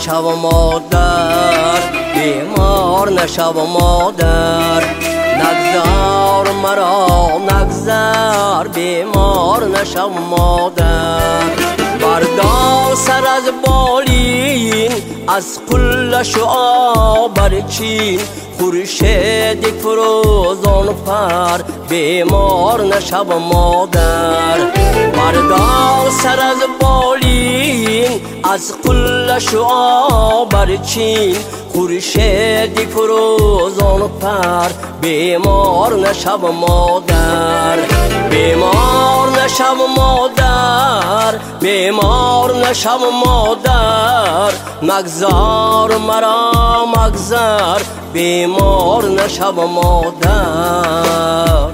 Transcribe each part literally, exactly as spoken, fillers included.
نشو مادر، بیمار نشو مادر، نگذار مرا نگذار، بیمار نشو مادر. بردار سر از بالین، از قلش و آب برچین، خورشید فروزان پر، بیمار نشو مادر. بردار سر از بالین، از قلش و آب برچین، خورشید فروزان پر، بیمار نشو مادر. بیمار نشو مادر، بیمار نشو مادر، مگذار مرا مگذار، بیمار نشو مادر.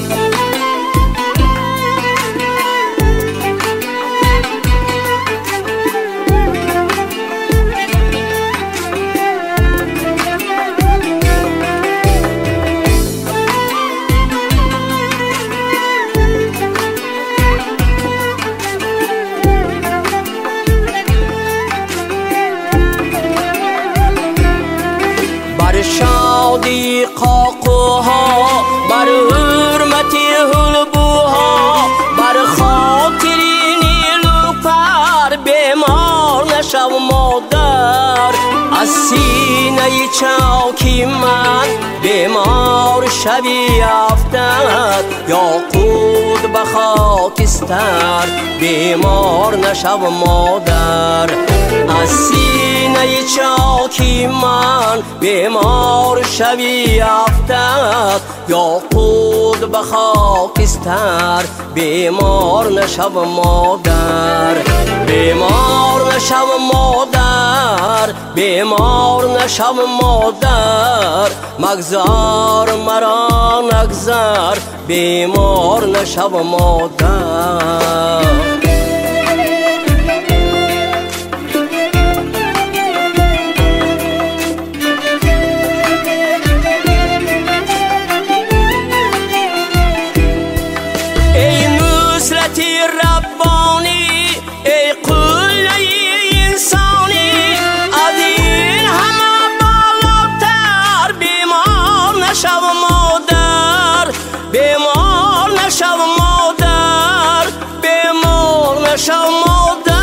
بر شادی قاقوها، بر حرمتی حلبوها، بر خاطری نیلوفر، بیمار نشو مادر. از سینه چاکی من بیمار شبی افتد، یاقوت به خاکستر، بیمار نشو مادر. از سینه چاکی من بیمار شبی افتد، یاقوت به خاکستر، بیمار نشو مادر. بیمار نشو مادر، بیمار نشو مادر، مگذار مرا نگذار، بیمار نشو مادر. ربانی ای قله انسانی، از این همه بالاتر، بیمار نشو مادر، بیمار نشو مادر، بیمار نشو مادر.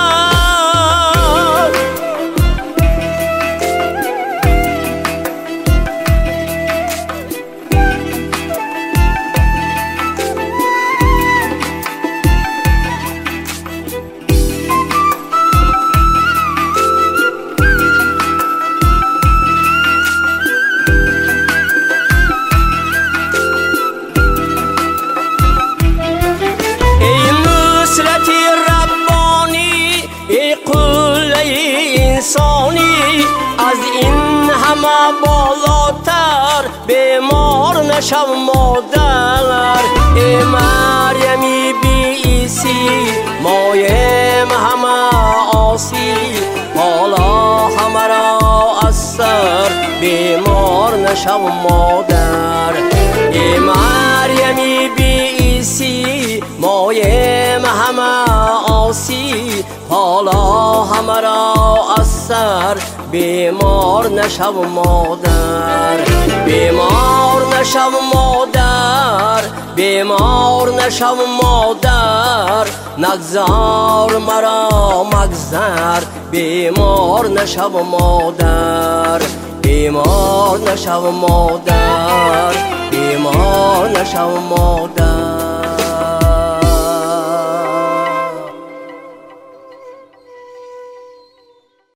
انسانی، از این همه بالاتر، بیمار نشو مادر. ای مریمی بی عیسی، مایم همه آسی، حالا همه را از سر، بیمار نشو مادر. ای مریمی بی عیسی، مایم همه آسی، حالا همه را از سر، بیمار نشو مادر. بیمار نشو مادر، بیمار نشو مادر، نگذار مرا مگذار، بیمار نشو مادر. بیمار نشو مادر، بیمار نشو مادر.